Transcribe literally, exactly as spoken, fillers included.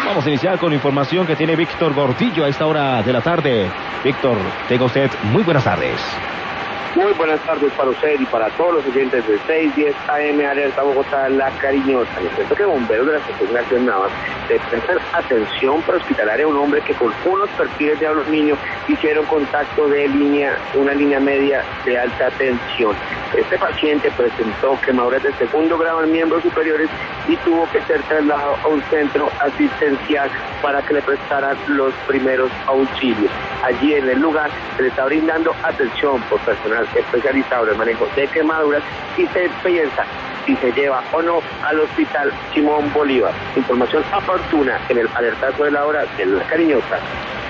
Vamos a iniciar con información que tiene Víctor Gordillo a esta hora de la tarde. Víctor, tenga usted muy buenas tardes. Muy buenas tardes para usted y para todos los oyentes de seiscientos diez A M Alerta Bogotá, La Cariñosa. Les cuento que bomberos de la Estación García Navas le prestan atención prehospitalaria a un hombre que con unos perfiles de aluminio hicieron contacto de línea, una línea media de alta tensión. Este paciente presentó quemaduras de segundo grado en miembros superiores y tuvo que ser trasladado a un centro asistencial para que le prestaran los primeros auxilios. Allí en el lugar se le está brindando atención por personal especializado en el manejo de quemaduras y se piensa si se lleva o no al hospital Simón Bolívar. Información oportuna en el alertazo de la hora de La Cariñosa.